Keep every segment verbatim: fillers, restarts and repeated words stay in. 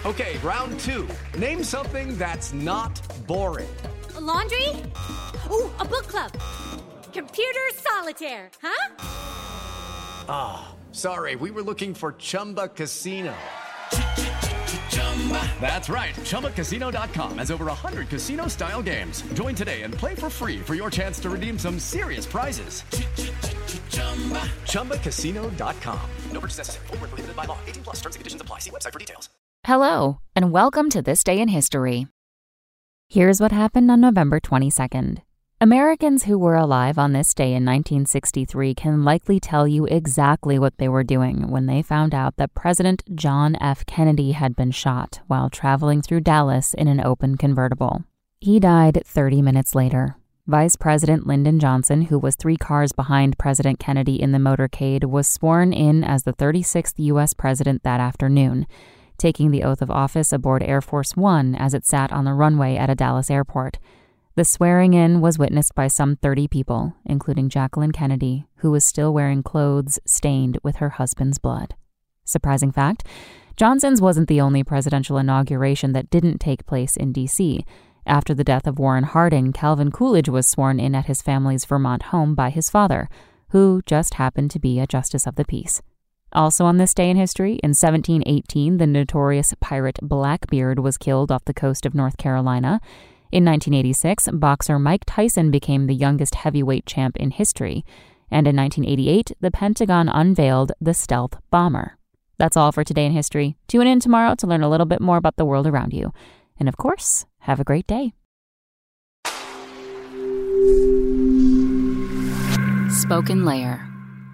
Okay, round two. Name something that's not boring. A laundry? Ooh, a book club. Computer solitaire, huh? Ah, oh, sorry, we were looking for Chumba Casino. That's right, Chumba Casino dot com has over one hundred casino-style games. Join today and play for free for your chance to redeem some serious prizes. Chumba Casino dot com. No purchase necessary. Void where prohibited by law. eighteen plus. Terms and conditions apply. See website for details. Hello, and welcome to This Day in History. Here's what happened on November twenty-second. Americans who were alive on this day in nineteen sixty-three can likely tell you exactly what they were doing when they found out that President John F. Kennedy had been shot while traveling through Dallas in an open convertible. He died thirty minutes later. Vice President Lyndon Johnson, who was three cars behind President Kennedy in the motorcade, was sworn in as the thirty-sixth U S president that afternoon, taking the oath of office aboard Air Force One as it sat on the runway at a Dallas airport. The swearing-in was witnessed by some thirty people, including Jacqueline Kennedy, who was still wearing clothes stained with her husband's blood. Surprising fact, Johnson's wasn't the only presidential inauguration that didn't take place in D C After the death of Warren Harding, Calvin Coolidge was sworn in at his family's Vermont home by his father, who just happened to be a justice of the peace. Also on this day in history, in seventeen eighteen, the notorious pirate Blackbeard was killed off the coast of North Carolina. In nineteen eighty-six, boxer Mike Tyson became the youngest heavyweight champ in history. And in nineteen eighty-eight, the Pentagon unveiled the stealth bomber. That's all for today in history. Tune in tomorrow to learn a little bit more about the world around you. And of course, have a great day. Spoken Layer.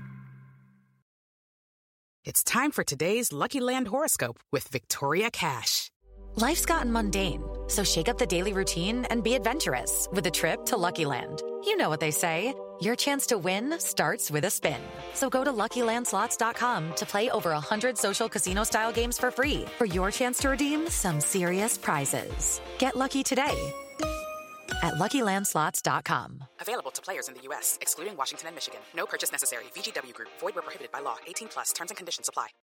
It's time for today's Lucky Land horoscope with Victoria Cash. Life's gotten mundane, so shake up the daily routine and be adventurous with a trip to Lucky Land. You know what they say, your chance to win starts with a spin. So go to Lucky Land Slots dot com to play over one hundred social casino-style games for free for your chance to redeem some serious prizes. Get lucky today at Lucky Land Slots dot com. Available to players in the U S, excluding Washington and Michigan. No purchase necessary. V G W Group. Void where prohibited by law. eighteen plus. Terms and conditions apply.